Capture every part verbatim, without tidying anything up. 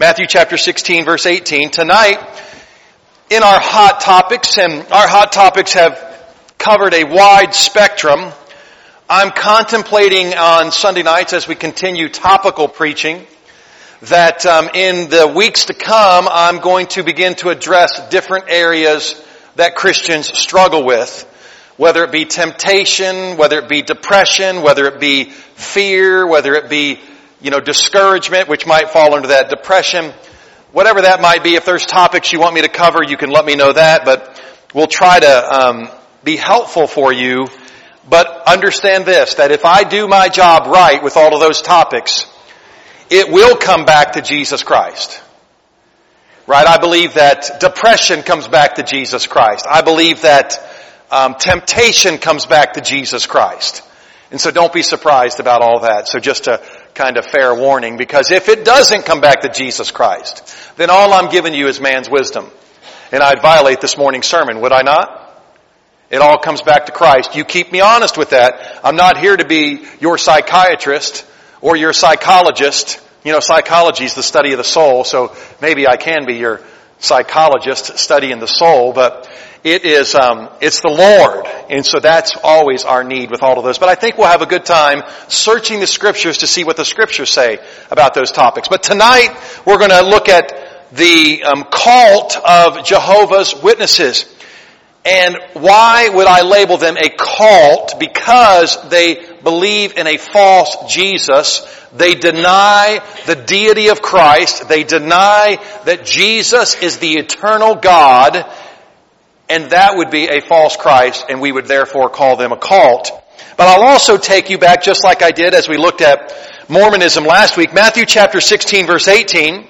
Matthew chapter sixteen, verse eighteen. Tonight, in our hot topics, and our hot topics have covered a wide spectrum, I'm contemplating on Sunday nights as we continue topical preaching that um, in the weeks to come, I'm going to begin to address different areas that Christians struggle with, whether it be temptation, whether it be depression, whether it be fear, whether it be, you know, discouragement, which might fall into that, depression, whatever that might be. If there's topics you want me to cover, you can let me know that, but we'll try to um, be helpful for you. But understand this, that if I do my job right with all of those topics, it will come back to Jesus Christ. Right? I believe that depression comes back to Jesus Christ. I believe that um, temptation comes back to Jesus Christ. And so don't be surprised about all that. So just a kind of fair warning, because if it doesn't come back to Jesus Christ, then all I'm giving you is man's wisdom. And I'd violate this morning's sermon, would I not? It all comes back to Christ. You keep me honest with that. I'm not here to be your psychiatrist or your psychologist. You know, psychology is the study of the soul, so maybe I can be your psychologist studying the soul, but it is, um, it's the Lord. And so that's always our need with all of those. But I think we'll have a good time searching the Scriptures to see what the Scriptures say about those topics. But tonight, we're going to look at the um, cult of Jehovah's Witnesses. And why would I label them a cult? Because they believe in a false Jesus. They deny the deity of Christ. They deny that Jesus is the eternal God. And that would be a false Christ, and we would therefore call them a cult. But I'll also take you back, just like I did as we looked at Mormonism last week. Matthew chapter sixteen, verse eighteen.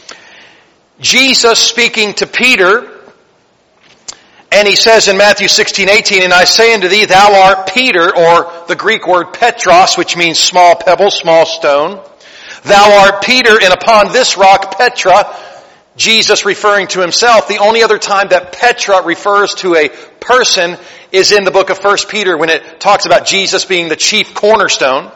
Jesus speaking to Peter, and he says in Matthew sixteen, eighteen, "And I say unto thee, thou art Peter," or the Greek word Petros, which means small pebble, small stone. "Thou art Peter, and upon this rock, Petra," Jesus referring to himself. The only other time that Petra refers to a person is in the book of First Peter when it talks about Jesus being the chief cornerstone.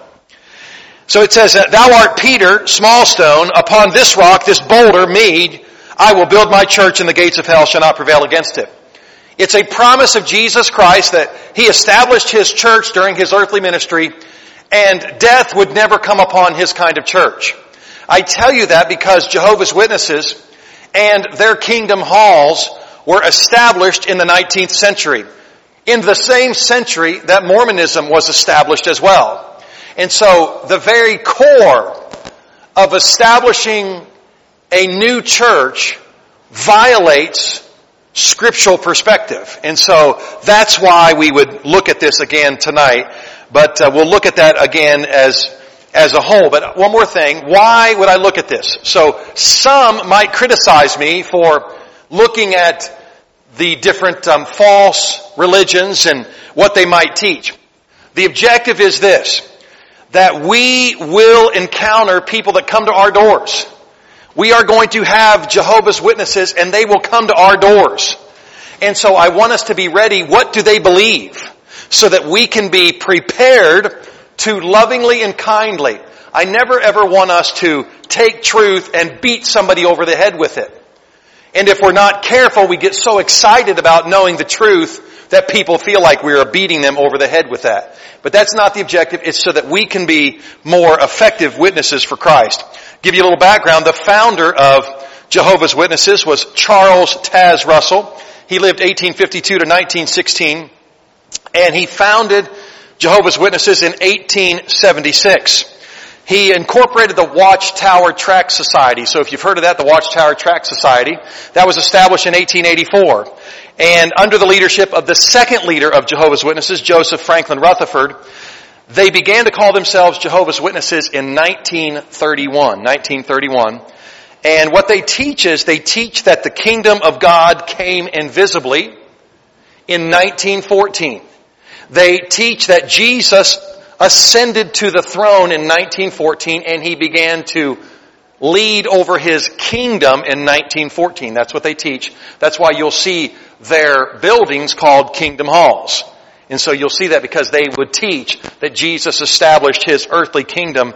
So it says that, "Thou art Peter, small stone, upon this rock, this boulder, me, I will build my church, and the gates of hell shall not prevail against it." It's a promise of Jesus Christ that He established His church during His earthly ministry, and death would never come upon His kind of church. I tell you that because Jehovah's Witnesses and their kingdom halls were established in the nineteenth century, in the same century that Mormonism was established as well. And so the very core of establishing a new church violates scriptural perspective. And so that's why we would look at this again tonight. But uh, we'll look at that again as as a whole. But one more thing, why would I look at this? So some might criticize me for looking at the different um, false religions and what they might teach. The objective is this, that we will encounter people that come to our doors. We are going to have Jehovah's Witnesses, and they will come to our doors. And so I want us to be ready. What do they believe? So that we can be prepared to lovingly and kindly. I never ever want us to take truth and beat somebody over the head with it. And if we're not careful, we get so excited about knowing the truth that people feel like we are beating them over the head with that. But that's not the objective. It's so that we can be more effective witnesses for Christ. Give you a little background. The founder of Jehovah's Witnesses was Charles Taz Russell. He lived eighteen fifty-two to nineteen sixteen. And he founded Jehovah's Witnesses in eighteen seventy-six. He incorporated the Watchtower Tract Society. So if you've heard of that, the Watchtower Tract Society, that was established in eighteen eighty-four. And under the leadership of the second leader of Jehovah's Witnesses, Joseph Franklin Rutherford, they began to call themselves Jehovah's Witnesses in nineteen thirty-one. nineteen thirty-one. And what they teach is, they teach that the kingdom of God came invisibly in nineteen fourteen. They teach that Jesus ascended to the throne in nineteen fourteen, and He began to lead over His kingdom in nineteen fourteen. That's what they teach. That's why you'll see their buildings called kingdom halls. And so you'll see that because they would teach that Jesus established His earthly kingdom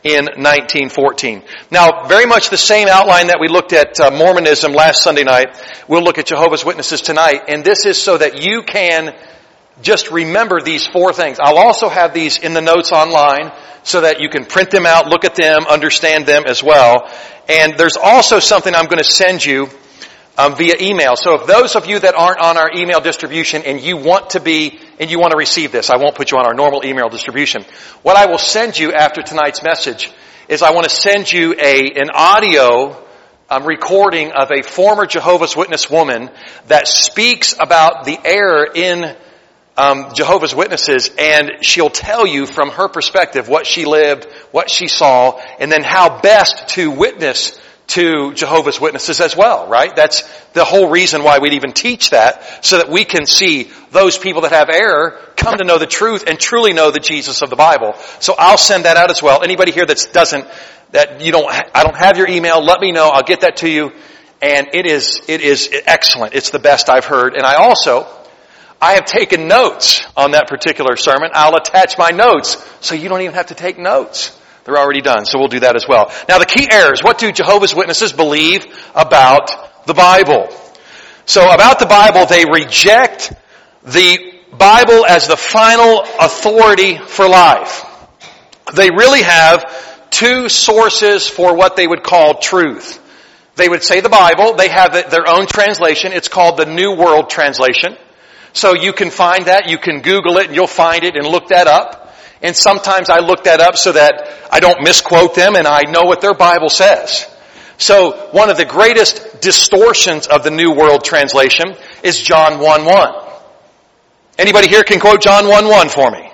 in nineteen fourteen. Now, very much the same outline that we looked at uh, Mormonism last Sunday night, we'll look at Jehovah's Witnesses tonight. And this is so that you can just remember these four things. I'll also have these in the notes online so that you can print them out, look at them, understand them as well. And there's also something I'm going to send you um, via email. So if those of you that aren't on our email distribution and you want to be, and you want to receive this, I won't put you on our normal email distribution. What I will send you after tonight's message is I want to send you a an audio um, recording of a former Jehovah's Witness woman that speaks about the error in Um, Jehovah's Witnesses, and she'll tell you from her perspective what she lived, what she saw, and then how best to witness to Jehovah's Witnesses as well, right? That's the whole reason why we'd even teach that, so that we can see those people that have error come to know the truth and truly know the Jesus of the Bible. So I'll send that out as well. Anybody here that doesn't, that you don't, I don't have your email, let me know. I'll get that to you. And it is, it is excellent. It's the best I've heard. And I also, I have taken notes on that particular sermon. I'll attach my notes so you don't even have to take notes. They're already done, so we'll do that as well. Now the key errors. What do Jehovah's Witnesses believe about the Bible? So about the Bible, they reject the Bible as the final authority for life. They really have two sources for what they would call truth. They would say the Bible. They have their own translation. It's called the New World Translation. So you can find that, you can Google it, and you'll find it and look that up. And sometimes I look that up so that I don't misquote them and I know what their Bible says. So one of the greatest distortions of the New World Translation is John one one. Anybody here can quote John one one for me?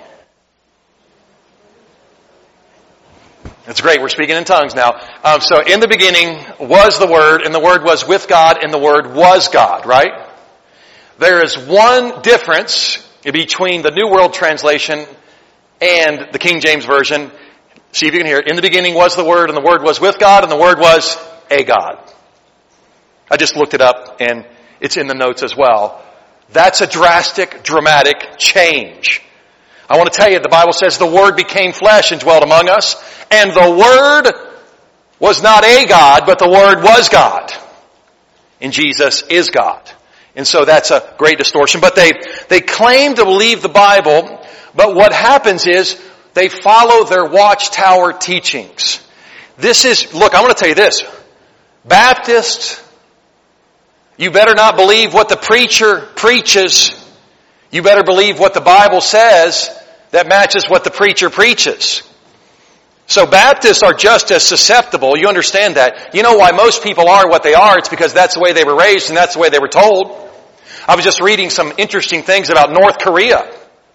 That's great, we're speaking in tongues now. Um, so in the beginning was the Word, and the Word was with God, and the Word was God, right? There is one difference between the New World Translation and the King James Version. See if you can hear it. In the beginning was the Word, and the Word was with God, and the Word was a God. I just looked it up, and it's in the notes as well. That's a drastic, dramatic change. I want to tell you, the Bible says the Word became flesh and dwelt among us, and the Word was not a God, but the Word was God. And Jesus is God. And so that's a great distortion. But they, they claim to believe the Bible, but what happens is they follow their watchtower teachings. This is, look, I want to tell you this. Baptists, you better not believe what the preacher preaches. You better believe what the Bible says that matches what the preacher preaches. So Baptists are just as susceptible. You understand that. You know why most people are what they are? It's because that's the way they were raised and that's the way they were told. I was just reading some interesting things about North Korea.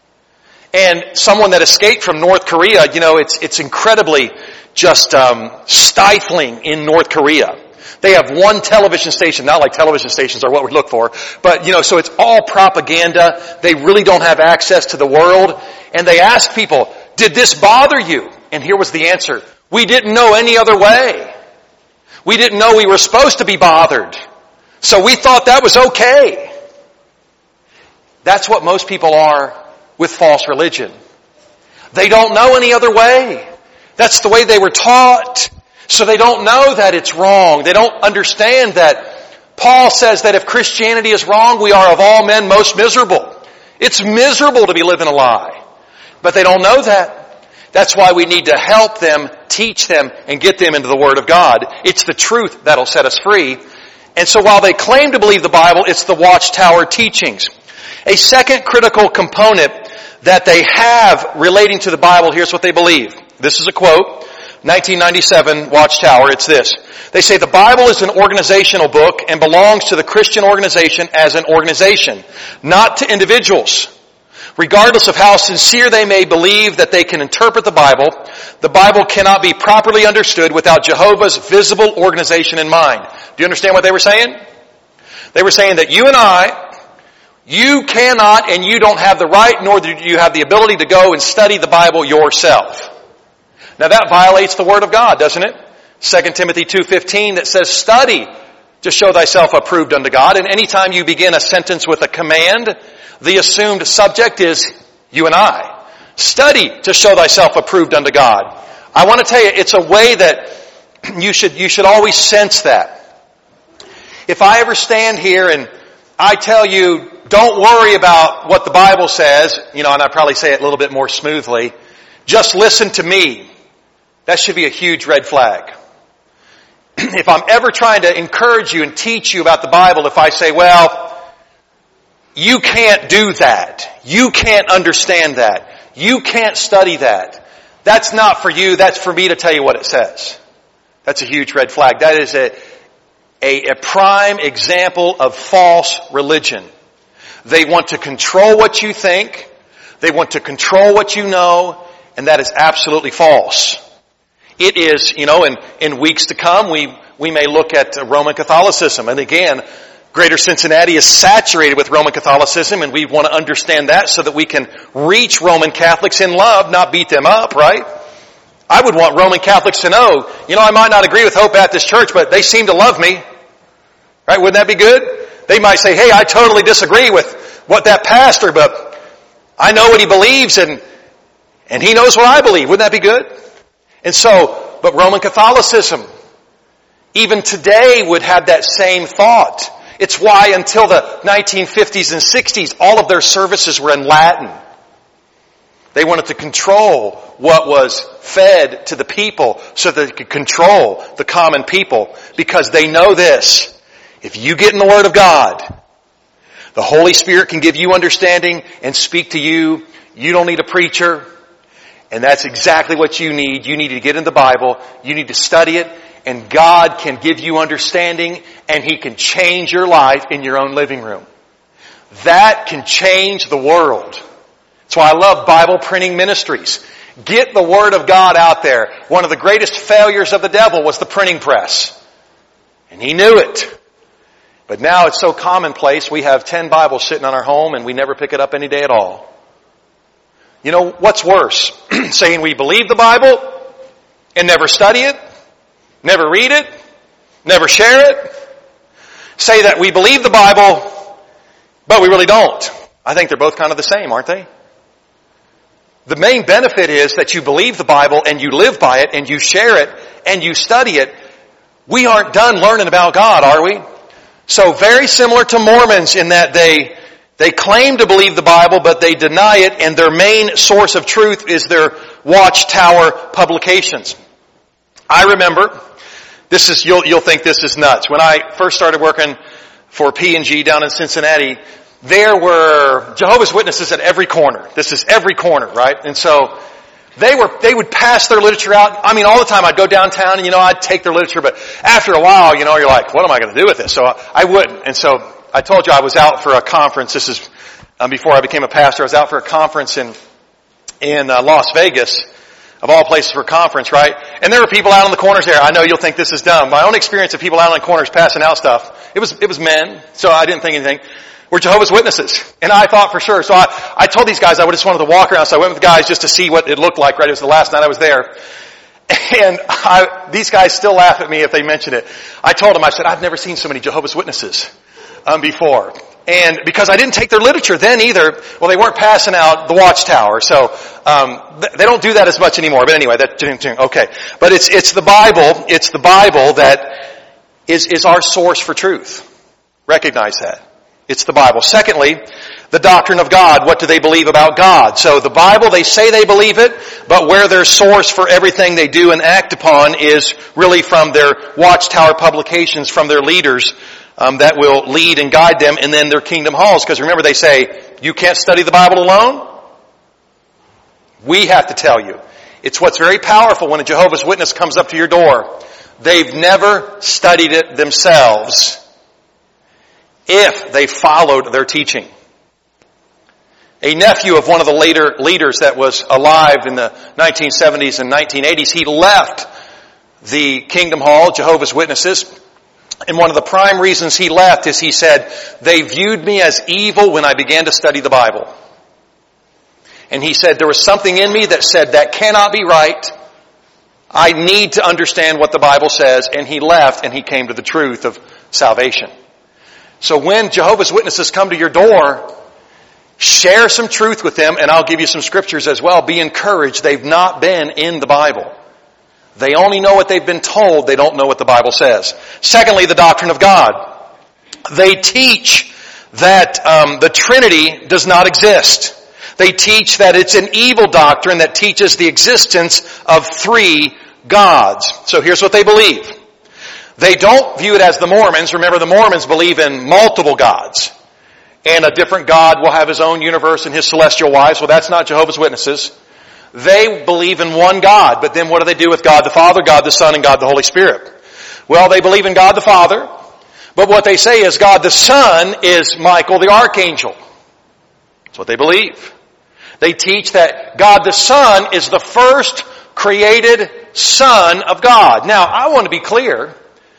And someone that escaped from North Korea, you know, it's it's incredibly just um, stifling in North Korea. They have one television station, not like television stations are what we look for, but, you know, so it's all propaganda. They really don't have access to the world. And they ask people, did this bother you? And here was the answer. We didn't know any other way. We didn't know we were supposed to be bothered. So we thought that was okay. That's what most people are with false religion. They don't know any other way. That's the way they were taught. So they don't know that it's wrong. They don't understand that Paul says that if Christianity is wrong, we are of all men most miserable. It's miserable to be living a lie. But they don't know that. That's why we need to help them, teach them, and get them into the Word of God. It's the truth that'll set us free. And so while they claim to believe the Bible, it's the Watchtower teachings. A second critical component that they have relating to the Bible, here's what they believe. This is a quote, nineteen ninety-seven Watchtower, it's this. They say the Bible is an organizational book and belongs to the Christian organization as an organization, not to individuals. Regardless of how sincere they may believe that they can interpret the Bible, the Bible cannot be properly understood without Jehovah's visible organization in mind. Do you understand what they were saying? They were saying that you and I, you cannot and you don't have the right, nor do you have the ability to go and study the Bible yourself. Now that violates the Word of God, doesn't it? Second Timothy two fifteen that says, study to show thyself approved unto God. And anytime you begin a sentence with a command, the assumed subject is you and I. Study to show thyself approved unto God. I want to tell you, it's a way that you should, you should always sense that. If I ever stand here and I tell you, don't worry about what the Bible says, you know, and I probably say it a little bit more smoothly, just listen to me, that should be a huge red flag. If I'm ever trying to encourage you and teach you about the Bible, if I say, well, you can't do that, you can't understand that, you can't study that, that's not for you, that's for me to tell you what it says. That's a huge red flag. That is a, a, a prime example of false religion. They want to control what you think, they want to control what you know, and that is absolutely false. It is, you know, in, in weeks to come, we, we may look at Roman Catholicism. And again, Greater Cincinnati is saturated with Roman Catholicism, and we want to understand that so that we can reach Roman Catholics in love, not beat them up, right? I would want Roman Catholics to know, you know, I might not agree with Hope Baptist Church, but they seem to love me. Right? Wouldn't that be good? They might say, hey, I totally disagree with what that pastor, but I know what he believes, and, and he knows what I believe. Wouldn't that be good? And so, but Roman Catholicism, even today, would have that same thought. It's why until the nineteen fifties and sixties, all of their services were in Latin. They wanted to control what was fed to the people so that they could control the common people, because they know this. If you get in the Word of God, the Holy Spirit can give you understanding and speak to you. You don't need a preacher. And that's exactly what you need. You need to get in the Bible. You need to study it. And God can give you understanding, and He can change your life in your own living room. That can change the world. That's why I love Bible printing ministries. Get the Word of God out there. One of the greatest failures of the devil was the printing press. And he knew it. But now it's so commonplace, we have ten Bibles sitting on our home and we never pick it up any day at all. You know, what's worse? Saying we believe the Bible and never study it, never read it, never share it. Say that we believe the Bible, but we really don't. I think they're both kind of the same, aren't they? The main benefit is that you believe the Bible and you live by it and you share it and you study it. We aren't done learning about God, are we? So very similar to Mormons in that they They claim to believe the Bible, but they deny it, and their main source of truth is their Watchtower publications. I remember, this is, you'll, you'll think this is nuts. When I first started working for P and G down in Cincinnati, there were Jehovah's Witnesses at every corner. This is every corner, right? And so, they were, they would pass their literature out. I mean, all the time I'd go downtown and, you know, I'd take their literature, but after a while, you know, you're like, what am I going to do with this? So I, I wouldn't. And so, I told you I was out for a conference. This is um, before I became a pastor. I was out for a conference in in uh, Las Vegas, of all places for a conference, right? And there were people out on the corners there. I know you'll think this is dumb. My own experience of people out on the corners passing out stuff, it was it was men, so I didn't think anything, were Jehovah's Witnesses. And I thought for sure. So I, I told these guys I just wanted to walk around, so I went with the guys just to see what it looked like, right? It was the last night I was there. And I, these guys still laugh at me if they mention it. I told them, I said, I've never seen so many Jehovah's Witnesses Um, before. And because I didn't take their literature then either, well, they weren't passing out the Watchtower, so um, th- they don't do that as much anymore. But anyway, that okay. But it's it's the Bible, it's the Bible that is is our source for truth. Recognize that. It's the Bible. Secondly, the doctrine of God. What do they believe about God? So the Bible, they say they believe it, but where their source for everything they do and act upon is really from their Watchtower publications, from their leaders, Um, that will lead and guide them, and then their kingdom halls. Because remember, they say, you can't study the Bible alone? We have to tell you. It's what's very powerful when a Jehovah's Witness comes up to your door. They've never studied it themselves if they followed their teaching. A nephew of one of the later leaders that was alive in the nineteen seventies and nineteen eighties, he left the Kingdom Hall, Jehovah's Witnesses. And one of the prime reasons he left is he said, they viewed me as evil when I began to study the Bible. And he said, there was something in me that said, that cannot be right. I need to understand what the Bible says. And he left and he came to the truth of salvation. So when Jehovah's Witnesses come to your door, share some truth with them, and I'll give you some scriptures as well. Be encouraged. They've not been in the Bible. They only know what they've been told. They don't know what the Bible says. Secondly, the doctrine of God. They teach that um, the Trinity does not exist. They teach that it's an evil doctrine that teaches the existence of three gods. So here's what they believe. They don't view it as the Mormons. Remember, the Mormons believe in multiple gods. And a different God will have his own universe and his celestial wives. Well, that's not Jehovah's Witnesses. They believe in one God. But then what do they do with God the Father, God the Son, and God the Holy Spirit? Well, they believe in God the Father. But what they say is God the Son is Michael the Archangel. That's what they believe. They teach that God the Son is the first created Son of God. Now, I want to be clear.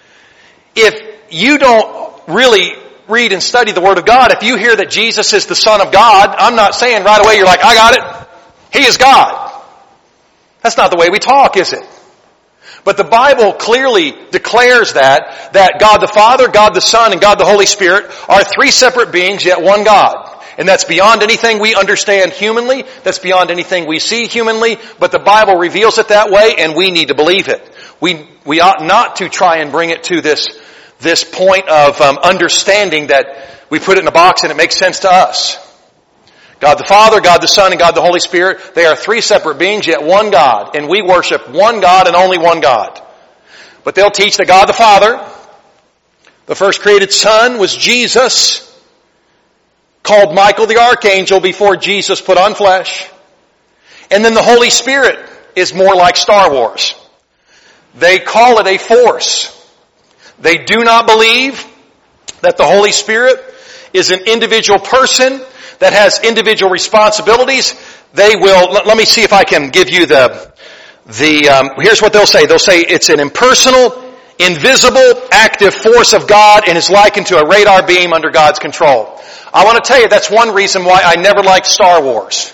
If you don't really read and study the Word of God, if you hear that Jesus is the Son of God, I'm not saying right away you're like, I got it. He is God. That's not the way we talk, is it? But the Bible clearly declares that, that God the Father, God the Son, and God the Holy Spirit are three separate beings, yet one God. And that's beyond anything we understand humanly. That's beyond anything we see humanly. But the Bible reveals it that way, and we need to believe it. We we ought not to try and bring it to this this point of um, understanding that we put it in a box and it makes sense to us. God the Father, God the Son, and God the Holy Spirit, they are three separate beings, yet one God. And we worship one God and only one God. But they'll teach that God the Father, the first created Son, was Jesus, called Michael the Archangel before Jesus put on flesh. And then the Holy Spirit is more like Star Wars. They call it a force. They do not believe that the Holy Spirit is an individual person that has individual responsibilities. They will, let, let me see if I can give you the, the, um, here's what they'll say. They'll say it's an impersonal, invisible, active force of God and is likened to a radar beam under God's control. I want to tell you that's one reason why I never liked Star Wars.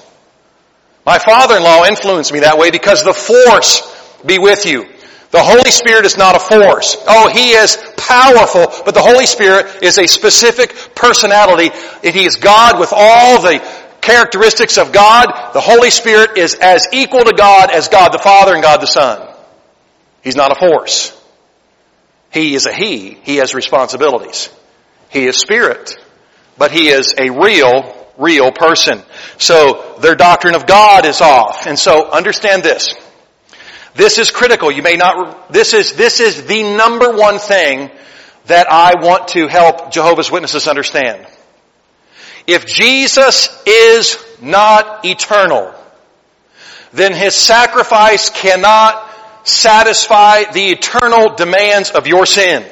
My father-in-law influenced me that way because the force be with you. The Holy Spirit is not a force. Oh, He is powerful, but the Holy Spirit is a specific personality. He is God with all the characteristics of God. The Holy Spirit is as equal to God as God the Father and God the Son. He's not a force. He is a He. He has responsibilities. He is Spirit, but He is a real, real person. So their doctrine of God is off. And so understand this. This is critical. You may not, this is, this is the number one thing that I want to help Jehovah's Witnesses understand. If Jesus is not eternal, then His sacrifice cannot satisfy the eternal demands of your sin.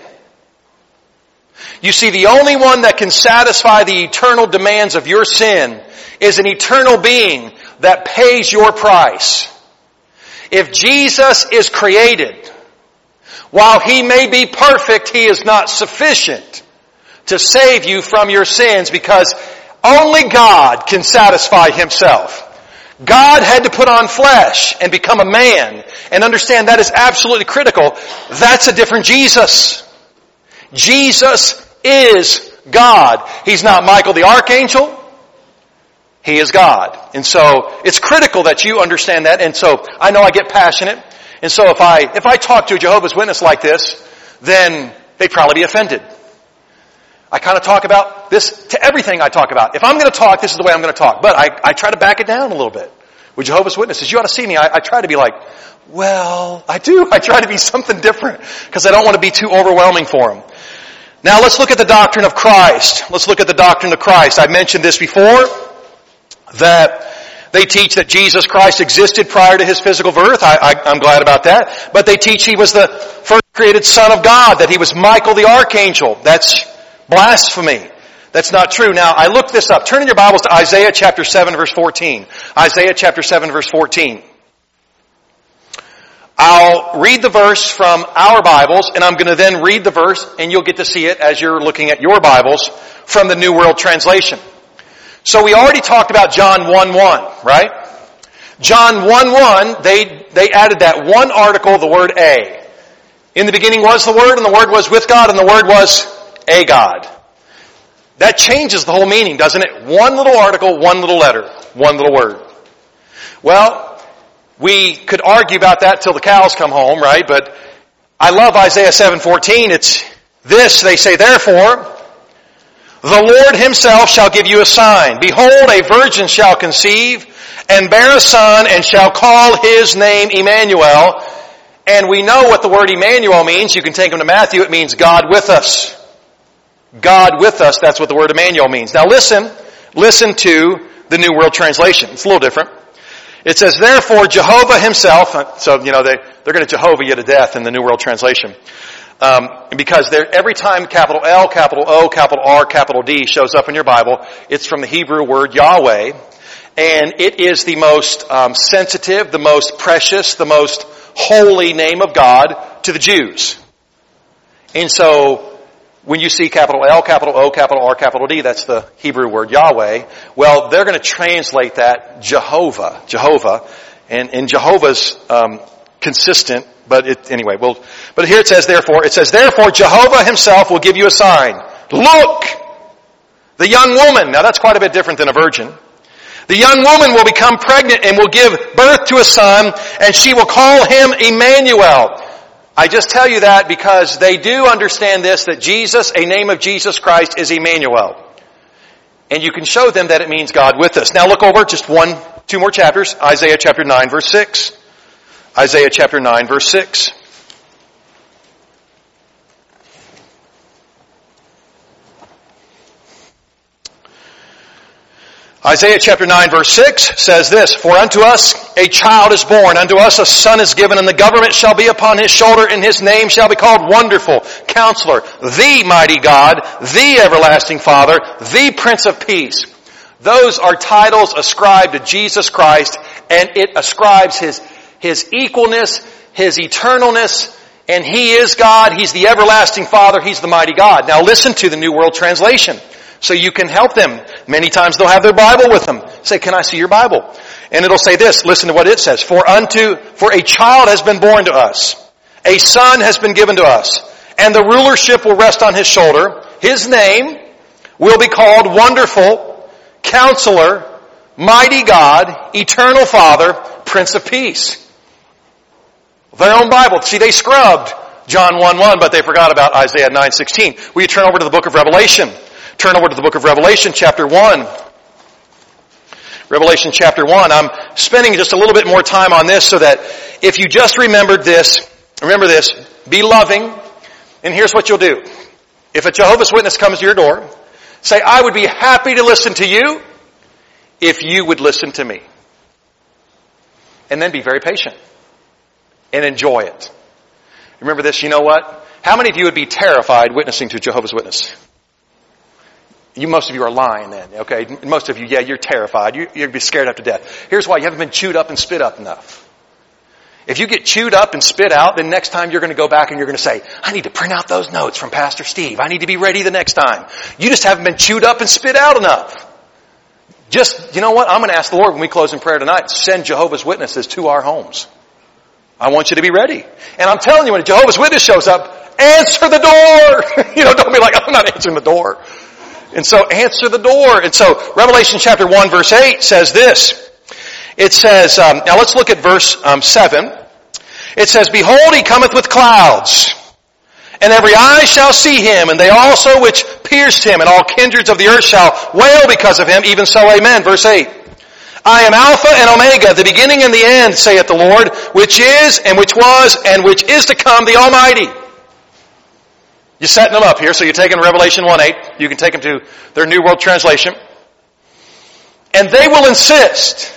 You see, the only one that can satisfy the eternal demands of your sin is an eternal being that pays your price. If Jesus is created, while He may be perfect, He is not sufficient to save you from your sins because only God can satisfy Himself. God had to put on flesh and become a man, and understand that is absolutely critical. That's a different Jesus. Jesus is God. He's not Michael the Archangel. He is God. And so it's critical that you understand that. And so I know I get passionate. And so if I if I talk to a Jehovah's Witness like this, then they'd probably be offended. I kind of talk about this to everything I talk about. If I'm going to talk, this is the way I'm going to talk. But I, I try to back it down a little bit. With Jehovah's Witnesses, you ought to see me. I, I try to be like, well, I do. I try to be something different because I don't want to be too overwhelming for them. Now let's look at the doctrine of Christ. Let's look at the doctrine of Christ. I mentioned this before, that they teach that Jesus Christ existed prior to His physical birth. I, I, I'm glad about that. But they teach He was the first created Son of God, that He was Michael the Archangel. That's blasphemy. That's not true. Now, I looked this up. Turn in your Bibles to Isaiah chapter seven, verse fourteen. Isaiah chapter seven, verse fourteen. I'll read the verse from our Bibles, and I'm going to then read the verse, and you'll get to see it as you're looking at your Bibles from the New World Translation. So we already talked about John one one, right? John one one, they, they added that one article, the word a. In the beginning was the Word, and the Word was with God, and the Word was a God. That changes the whole meaning, doesn't it? One little article, one little letter, one little word. Well, We could argue about that till the cows come home, right? But I love Isaiah seven fourteen. It's this, they say, therefore, the Lord himself shall give you a sign. Behold, a virgin shall conceive and bear a son and shall call his name Emmanuel. And we know what the word Emmanuel means. You can take them to Matthew. It means God with us. God with us. That's what the word Emmanuel means. Now listen, listen to the New World Translation. It's a little different. It says, therefore, Jehovah himself, so, you know, they, they're going to Jehovah you to death in the New World Translation. Um, because every time capital L, capital O, capital R, capital D shows up in your Bible, it's from the Hebrew word Yahweh. And it is the most um, sensitive, the most precious, the most holy name of God to the Jews. And so, when you see capital L, capital O, capital R, capital D, that's the Hebrew word Yahweh. Well, they're going to translate that Jehovah, Jehovah, and, and Jehovah's um, consistent. But it, anyway, well, but here it says therefore. It says therefore Jehovah himself will give you a sign. Look, the young woman. Now that's quite a bit different than a virgin. The young woman will become pregnant and will give birth to a son, and she will call him Emmanuel. I just tell you that because they do understand this, that Jesus, a name of Jesus Christ, is Emmanuel. And you can show them that it means God with us. Now look over just one, two more chapters. Isaiah chapter nine, verse six. Isaiah chapter nine, verse six. Isaiah chapter nine verse six says this, for unto us a child is born, unto us a son is given, and the government shall be upon his shoulder, and his name shall be called Wonderful, Counselor, the Mighty God, the Everlasting Father, the Prince of Peace. Those are titles ascribed to Jesus Christ, and it ascribes his, his equalness, his eternalness, and he is God, he's the Everlasting Father, he's the Mighty God. Now listen to the New World Translation. So you can help them. Many times they'll have their Bible with them. Say, can I see your Bible? And it'll say this, listen to what it says. For unto, for a child has been born to us. A son has been given to us. And the rulership will rest on his shoulder. His name will be called Wonderful, Counselor, Mighty God, Eternal Father, Prince of Peace. Their own Bible. See, they scrubbed John one one, but they forgot about Isaiah nine sixteen. Will you turn over to the book of Revelation? Turn over to the book of Revelation, chapter one. Revelation chapter one. I'm spending just a little bit more time on this so that if you just remembered this, remember this, be loving, and here's what you'll do. If a Jehovah's Witness comes to your door, say, I would be happy to listen to you if you would listen to me. And then be very patient and enjoy it. Remember this, you know what? How many of you would be terrified witnessing to a Jehovah's Witness? You, most of you are lying then, okay? Most of you, yeah, you're terrified. You, you'd be scared up to death. Here's why. You haven't been chewed up and spit up enough. If you get chewed up and spit out, then next time you're going to go back and you're going to say, I need to print out those notes from Pastor Steve. I need to be ready the next time. You just haven't been chewed up and spit out enough. Just, you know what? I'm going to ask the Lord when we close in prayer tonight, send Jehovah's Witnesses to our homes. I want you to be ready. And I'm telling you, when a Jehovah's Witness shows up, answer the door. You know, don't be like, I'm not answering the door. And so answer the door. And so Revelation chapter one verse eight says this. It says, um, now let's look at verse um, seven. It says, behold, he cometh with clouds, and every eye shall see him, and they also which pierced him, and all kindreds of the earth shall wail because of him, even so, amen. Verse eight. I am Alpha and Omega, the beginning and the end, saith the Lord, which is, and which was, and which is to come, the Almighty. You're setting them up here, so you're taking Revelation one eight. You can take them to their New World Translation. And they will insist.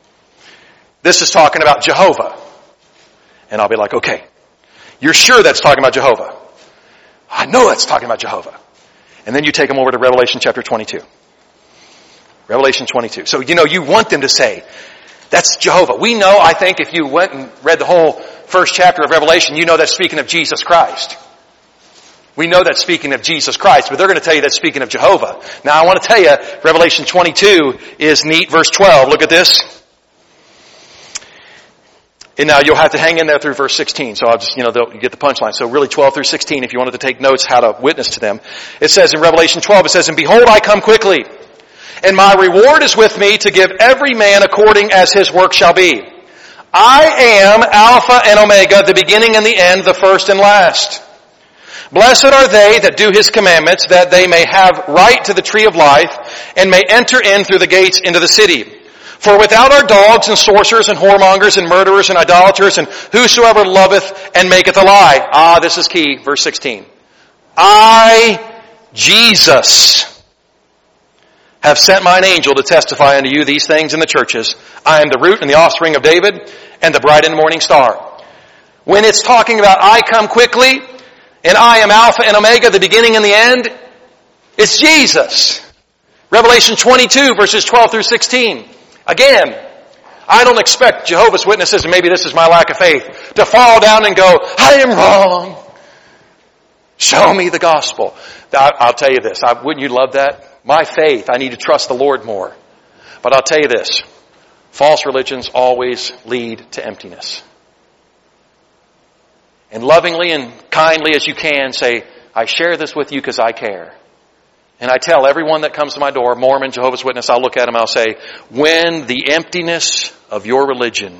This is talking about Jehovah. And I'll be like, okay, you're sure that's talking about Jehovah? I know that's talking about Jehovah. And then you take them over to Revelation chapter twenty-two. Revelation twenty-two. So, you know, you want them to say, that's Jehovah. We know, I think, if you went and read the whole first chapter of Revelation, you know that's speaking of Jesus Christ. We know that's speaking of Jesus Christ, but they're going to tell you that's speaking of Jehovah. Now I want to tell you, Revelation twenty-two is neat. Verse twelve, look at this. And now you'll have to hang in there through verse sixteen. So I'll just, you know, you get the punchline. So really twelve through sixteen, if you wanted to take notes how to witness to them. It says in Revelation twelve, it says, and behold, I come quickly, and my reward is with me to give every man according as his work shall be. I am Alpha and Omega, the beginning and the end, the first and last. Blessed are they that do his commandments, that they may have right to the tree of life, and may enter in through the gates into the city. For without our dogs and sorcerers and whoremongers and murderers and idolaters and whosoever loveth and maketh a lie. Ah, this is key, verse sixteen. I, Jesus, have sent mine angel to testify unto you these things in the churches. I am the root and the offspring of David and the bright and morning star. When it's talking about I come quickly and I am Alpha and Omega, the beginning and the end, it's Jesus. Revelation twenty-two verses twelve through sixteen. Again, I don't expect Jehovah's Witnesses, and maybe this is my lack of faith, to fall down and go, I am wrong. Show me the gospel. I'll tell you this. Wouldn't you love that? My faith, I need to trust the Lord more. But I'll tell you this. False religions always lead to emptiness. And lovingly and kindly as you can say, I share this with you because I care. And I tell everyone that comes to my door, Mormon, Jehovah's Witness, I'll look at them, I'll say, when the emptiness of your religion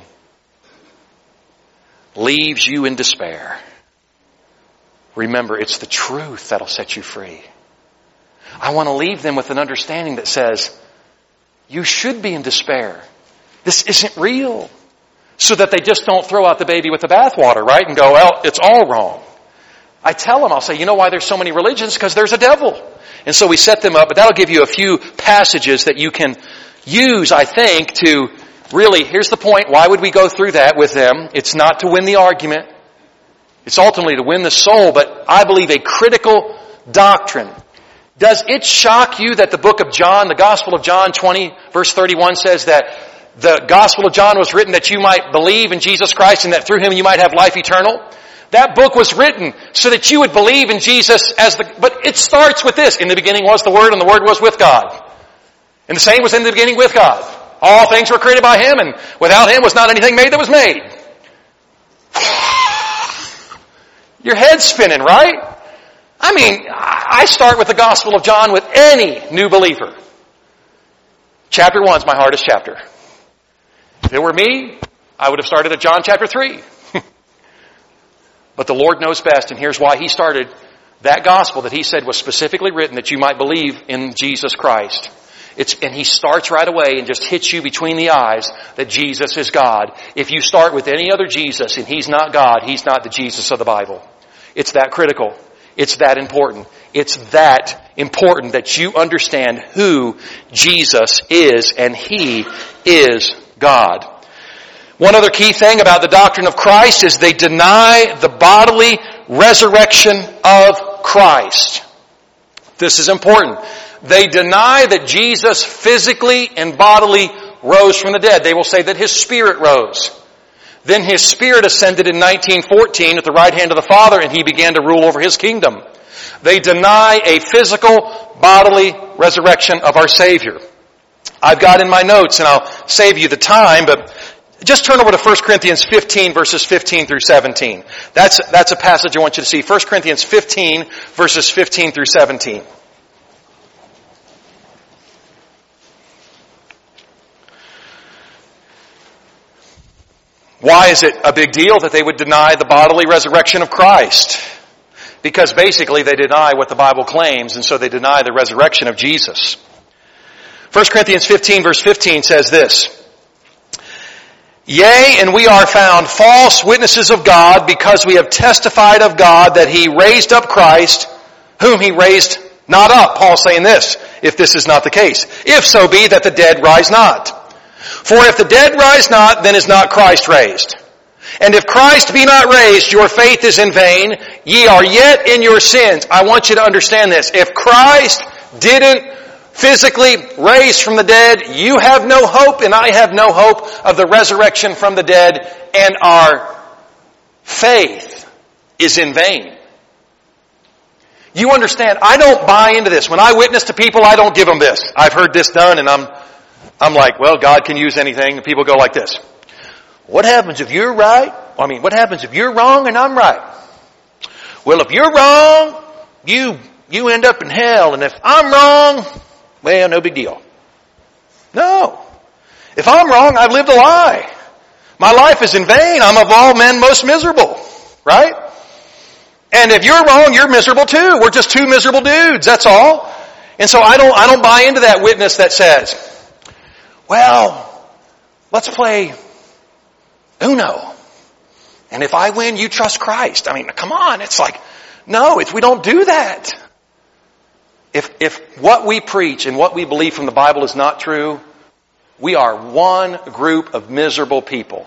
leaves you in despair, remember, it's the truth that'll set you free. I want to leave them with an understanding that says, you should be in despair. This isn't real. So that they just don't throw out the baby with the bathwater, right? And go, well, it's all wrong. I tell them, I'll say, you know why there's so many religions? Because there's a devil. And so we set them up, but that'll give you a few passages that you can use, I think, to really, here's the point, why would we go through that with them? It's not to win the argument. It's ultimately to win the soul, but I believe a critical doctrine. Does it shock you that the book of John, the Gospel of John twenty, verse thirty-one says that the Gospel of John was written that you might believe in Jesus Christ and that through him you might have life eternal? That book was written so that you would believe in Jesus as the, but it starts with this. In the beginning was the Word and the Word was with God. And the same was in the beginning with God. All things were created by him and without him was not anything made that was made. Your head's spinning, right? I mean, I start with the Gospel of John with any new believer. Chapter one's my hardest chapter. If it were me, I would have started at John chapter three. But the Lord knows best, and here's why he started that gospel that he said was specifically written that you might believe in Jesus Christ. It's, and he starts right away and just hits you between the eyes that Jesus is God. If you start with any other Jesus and he's not God, he's not the Jesus of the Bible. It's that critical. It's that important. It's that important that you understand who Jesus is, and he is God. One other key thing about the doctrine of Christ is they deny the bodily resurrection of Christ. This is important. They deny that Jesus physically and bodily rose from the dead. They will say that his spirit rose. Then his spirit ascended in nineteen fourteen at the right hand of the Father, and he began to rule over his kingdom. They deny a physical, bodily resurrection of our Savior. I've got in my notes, and I'll save you the time, but just turn over to First Corinthians fifteen, verses fifteen through seventeen. That's, that's a passage I want you to see. First Corinthians fifteen, verses fifteen through seventeen. Why is it a big deal that they would deny the bodily resurrection of Christ? Because basically they deny what the Bible claims, and so they deny the resurrection of Jesus. First Corinthians fifteen, verse fifteen says this, Yea, and we are found false witnesses of God, because we have testified of God that he raised up Christ, whom he raised not up. Paul's saying this, if this is not the case. If so be that the dead rise not. For if the dead rise not, then is not Christ raised. And if Christ be not raised, your faith is in vain. Ye are yet in your sins. I want you to understand this. If Christ didn't physically raised from the dead, you have no hope and I have no hope of the resurrection from the dead, and our faith is in vain. You understand, I don't buy into this. When I witness to people, I don't give them this. I've heard this done and I'm, I'm like, well, God can use anything. And people go like this. What happens if you're right? I mean, what happens if you're wrong and I'm right? Well, if you're wrong, you, you end up in hell. And if I'm wrong, well, no big deal. No. If I'm wrong, I've lived a lie. My life is in vain. I'm of all men most miserable. Right? And if you're wrong, you're miserable too. We're just two miserable dudes. That's all. And so I don't, I don't buy into that witness that says, well, let's play Uno. And if I win, you trust Christ. I mean, come on. It's like, no, it's, we don't do that. If, if what we preach and what we believe from the Bible is not true, we are one group of miserable people.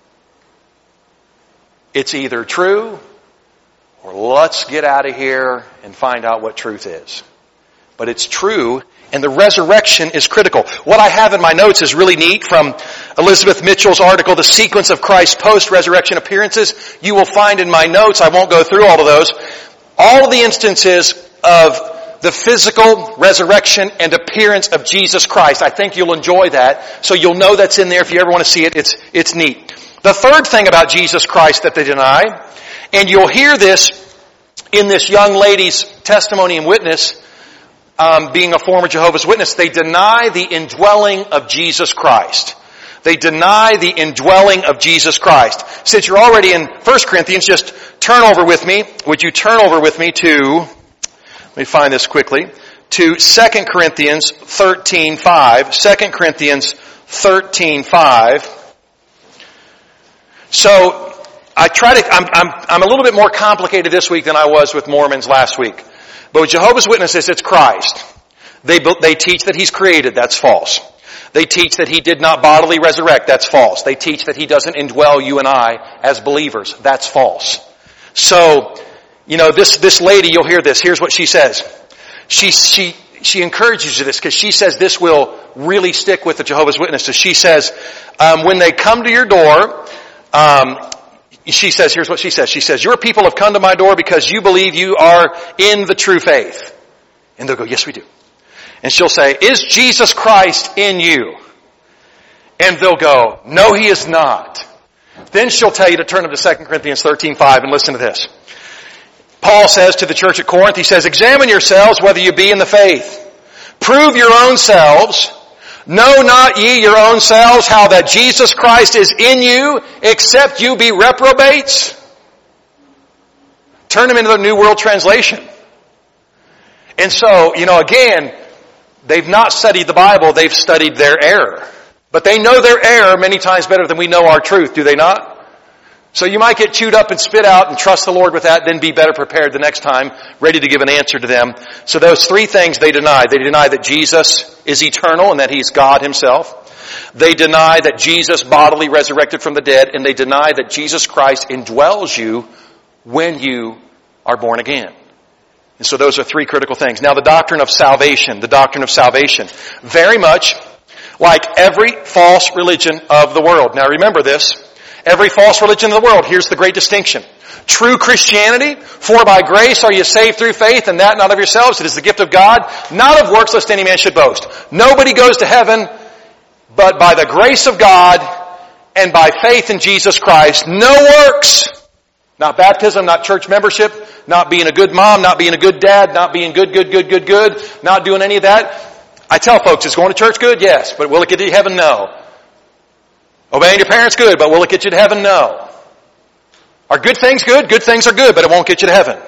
It's either true or let's get out of here and find out what truth is. But it's true, and the resurrection is critical. What I have in my notes is really neat from Elizabeth Mitchell's article, The Sequence of Christ's Post-Resurrection Appearances. You will find in my notes, I won't go through all of those, all of the instances of the physical resurrection and appearance of Jesus Christ. I think you'll enjoy that, so you'll know that's in there. If you ever want to see it, it's, it's neat. The third thing about Jesus Christ that they deny, and you'll hear this in this young lady's testimony and witness, um, being a former Jehovah's Witness, they deny the indwelling of Jesus Christ. They deny the indwelling of Jesus Christ. Since you're already in First Corinthians, just turn over with me. Would you turn over with me to, let me find this quickly, to Second Corinthians thirteen five. Second Corinthians thirteen five. So, I try to, I'm, I'm, I'm a little bit more complicated this week than I was with Mormons last week. But with Jehovah's Witnesses, it's Christ. They, they teach that He's created. That's false. They teach that He did not bodily resurrect. That's false. They teach that He doesn't indwell you and I as believers. That's false. So, you know, this, this lady, you'll hear this. Here's what she says. She, she, she encourages you this because she says this will really stick with the Jehovah's Witnesses. She says, um, when they come to your door, um, she says, here's what she says. She says, your people have come to my door because you believe you are in the true faith. And they'll go, yes, we do. And she'll say, is Jesus Christ in you? And they'll go, no, He is not. Then she'll tell you to turn up to Second Corinthians thirteen five and listen to this. Paul says to the church at Corinth, he says, examine yourselves whether you be in the faith. Prove your own selves. Know not ye your own selves how that Jesus Christ is in you, except you be reprobates? Turn them into the New World Translation. And so, you know, again, they've not studied the Bible, they've studied their error. But they know their error many times better than we know our truth, do they not? So you might get chewed up and spit out and trust the Lord with that, then be better prepared the next time, ready to give an answer to them. So those three things they deny. They deny that Jesus is eternal and that He's God Himself. They deny that Jesus bodily resurrected from the dead, and they deny that Jesus Christ indwells you when you are born again. And so those are three critical things. Now the doctrine of salvation, the doctrine of salvation, very much like every false religion of the world. Now remember this. Every false religion in the world, here's the great distinction. True Christianity, for by grace are you saved through faith, and that not of yourselves, it is the gift of God, not of works lest any man should boast. Nobody goes to heaven but by the grace of God and by faith in Jesus Christ. No works. Not baptism, not church membership, not being a good mom, not being a good dad, not being good, good, good, good, good, not doing any of that. I tell folks, is going to church good? Yes. But will it get you to heaven? No. Obeying your parents? Good. But will it get you to heaven? No. Are good things good? Good things are good, but it won't get you to heaven.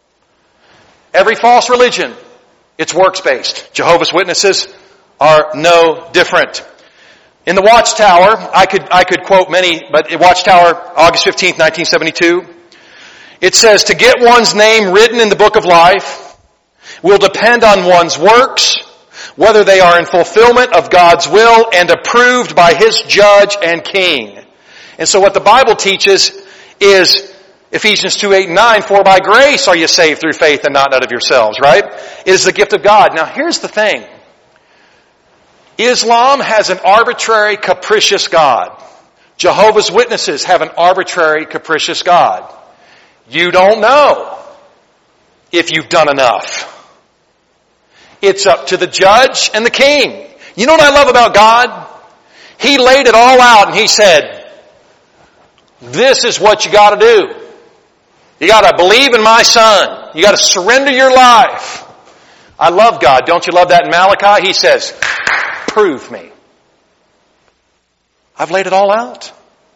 Every false religion, it's works-based. Jehovah's Witnesses are no different. In the Watchtower, I could, I could quote many, but Watchtower, August fifteenth, nineteen seventy-two, it says, to get one's name written in the book of life will depend on one's works, whether they are in fulfillment of God's will and approved by His judge and king. And so what the Bible teaches is Ephesians two, eight, and nine, for by grace are you saved through faith and not out of yourselves, right? It is the gift of God. Now here's the thing. Islam has an arbitrary, capricious God. Jehovah's Witnesses have an arbitrary, capricious God. You don't know if you've done enough. It's up to the judge and the king. You know what I love about God? He laid it all out and He said, this is what you gotta do. You gotta believe in my Son. You gotta surrender your life. I love God. Don't you love that in Malachi? He says, prove me. I've laid it all out.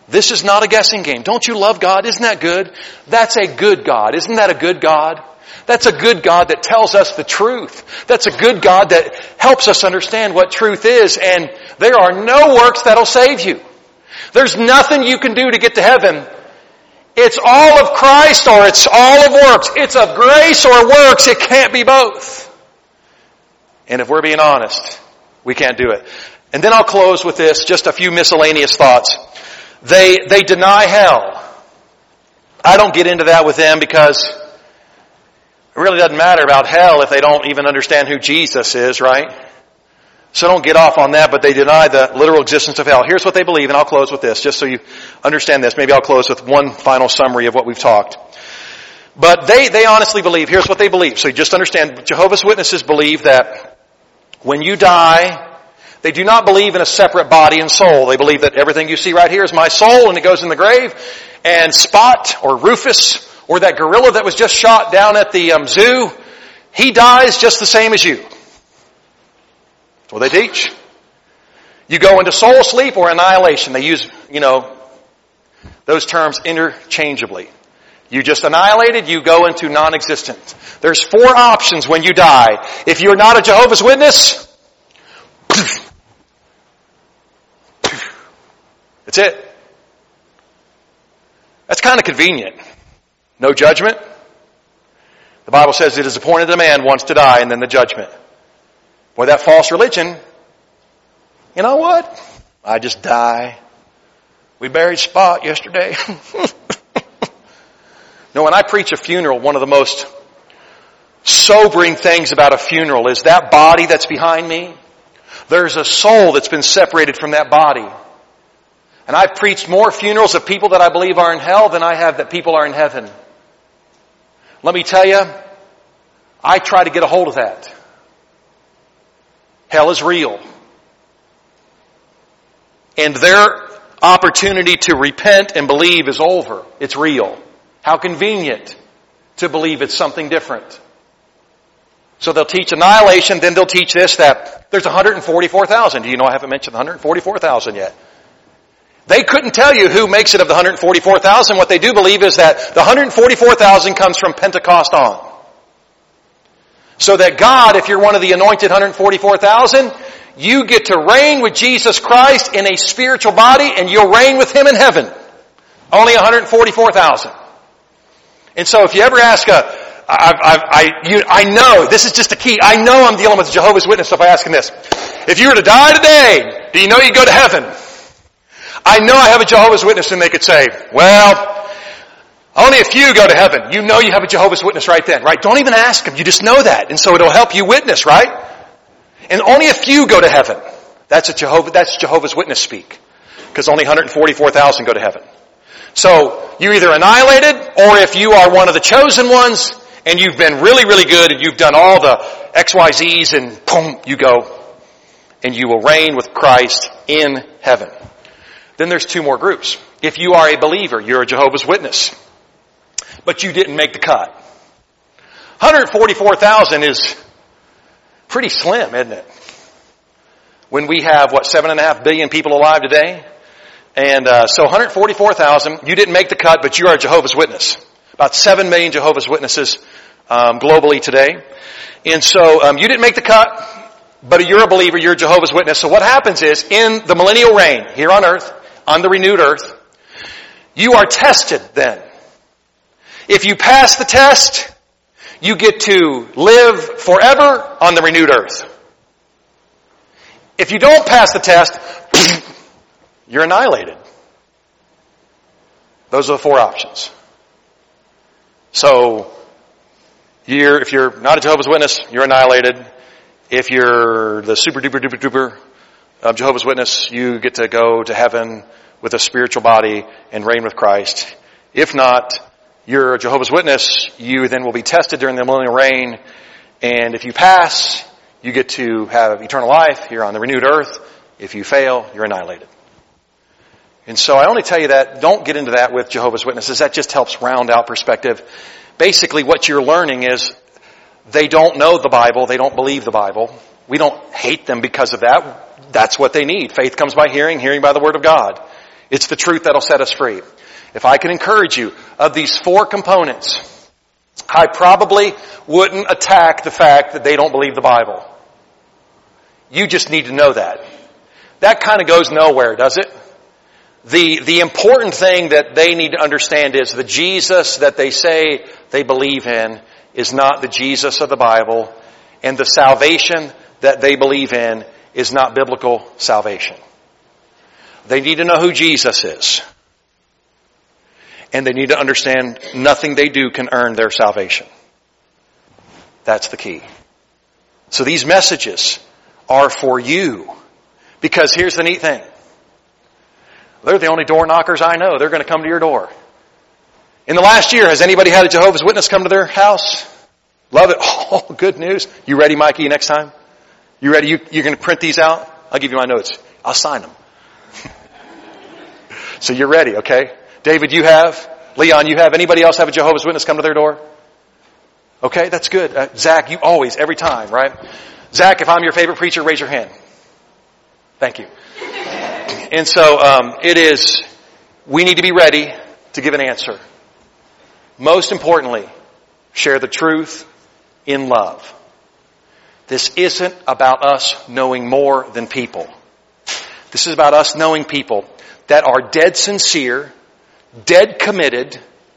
This is not a guessing game. Don't you love God? Isn't that good? That's a good God. Isn't that a good God? That's a good God that tells us the truth. That's a good God that helps us understand what truth is. And there are no works that'll save you. There's nothing you can do to get to heaven. It's all of Christ or it's all of works. It's of grace or works. It can't be both. And if we're being honest, we can't do it. And then I'll close with this, just a few miscellaneous thoughts. They, they deny hell. I don't get into that with them because it really doesn't matter about hell if they don't even understand who Jesus is, right? So don't get off on that, but they deny the literal existence of hell. Here's what they believe, and I'll close with this, just so you understand this. Maybe I'll close with one final summary of what we've talked. But they, they honestly believe, here's what they believe. So you just understand, Jehovah's Witnesses believe that when you die, they do not believe in a separate body and soul. They believe that everything you see right here is my soul and it goes in the grave. And Spot or Rufus or that gorilla that was just shot down at the um, zoo, he dies just the same as you. That's what they teach. You go into soul sleep or annihilation. They use, you know, those terms interchangeably. You just annihilated, you go into non-existent. There's four options when you die. If you're not a Jehovah's Witness, that's it. That's kind of convenient. No judgment. The Bible says it is appointed a man once to die and then the judgment. Boy, that false religion, you know what? I just die. We buried Spot yesterday. No, when I preach a funeral, one of the most sobering things about a funeral is that body that's behind me. There's a soul that's been separated from that body. And I've preached more funerals of people that I believe are in hell than I have that people are in heaven. Let me tell you, I try to get a hold of that. Hell is real. And their opportunity to repent and believe is over. It's real. How convenient to believe it's something different. So they'll teach annihilation, then they'll teach this, that there's one hundred forty-four thousand. Do you know I haven't mentioned one hundred forty-four thousand yet? They couldn't tell you who makes it of the one hundred forty-four thousand. What they do believe is that the one hundred forty-four thousand comes from Pentecost on. So that God, if you're one of the anointed one hundred forty-four thousand, you get to reign with Jesus Christ in a spiritual body and you'll reign with Him in heaven. Only one hundred forty-four thousand. And so if you ever ask a, I, I, I, you, I know, this is just a key, I know I'm dealing with a Jehovah's Witness, so if I ask him this, if you were to die today, do you know you'd go to heaven? I know I have a Jehovah's Witness and they could say, well, only a few go to heaven. You know you have a Jehovah's Witness right then, right? Don't even ask them, you just know that. And so it'll help you witness, right? And only a few go to heaven. That's a Jehovah, that's Jehovah's Witness speak. Because only one hundred forty-four thousand go to heaven. So, you're either annihilated, or if you are one of the chosen ones, and you've been really, really good, and you've done all the X Y Zs, and boom, you go, and you will reign with Christ in heaven. Then there's two more groups. If you are a believer, you're a Jehovah's Witness, but you didn't make the cut. one hundred forty-four thousand is pretty slim, isn't it? When we have, what, seven and a half billion people alive today? And uh, so one hundred forty-four thousand, you didn't make the cut, but you are a Jehovah's Witness. About seven million Jehovah's Witnesses um, globally today. And so um, you didn't make the cut, but you're a believer, you're a Jehovah's Witness. So what happens is, in the millennial reign, here on earth, on the renewed earth, you are tested then. If you pass the test, you get to live forever on the renewed earth. If you don't pass the test, you're annihilated. Those are the four options. So, you're, if you're not a Jehovah's Witness, you're annihilated. If you're the super duper duper duper uh, Jehovah's Witness, you get to go to heaven with a spiritual body and reign with Christ. If not, you're a Jehovah's Witness, you then will be tested during the millennial reign. And if you pass, you get to have eternal life here on the renewed earth. If you fail, you're annihilated. And so I only tell you that, don't get into that with Jehovah's Witnesses. That just helps round out perspective. Basically what you're learning is they don't know the Bible. They don't believe the Bible. We don't hate them because of that. That's what they need. Faith comes by hearing, hearing by the Word of God. It's the truth that'll set us free. If I can encourage you, of these four components, I probably wouldn't attack the fact that they don't believe the Bible. You just need to know that. That kind of goes nowhere, does it? The, the important thing that they need to understand is the Jesus that they say they believe in is not the Jesus of the Bible, and the salvation that they believe in is not biblical salvation. They need to know who Jesus is. And they need to understand nothing they do can earn their salvation. That's the key. So these messages are for you. Because here's the neat thing. They're the only door knockers I know. They're going to come to your door. In the last year, has anybody had a Jehovah's Witness come to their house? Love it. Oh, good news. You ready, Mikey, next time? You ready? You, you're going to print these out? I'll give you my notes. I'll sign them. So you're ready, okay? David, you have? Leon, you have? Anybody else have a Jehovah's Witness come to their door? Okay, that's good. Uh, Zach, you always, every time, right? Zach, if I'm your favorite preacher, raise your hand. Thank you. And so um, it is, we need to be ready to give an answer. Most importantly, share the truth in love. This isn't about us knowing more than people. This is about us knowing people that are dead sincere, dead committed,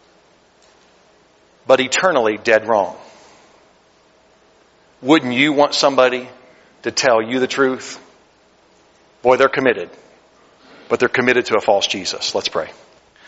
but eternally dead wrong. Wouldn't you want somebody to tell you the truth? Boy, they're committed, but they're committed to a false Jesus. Let's pray.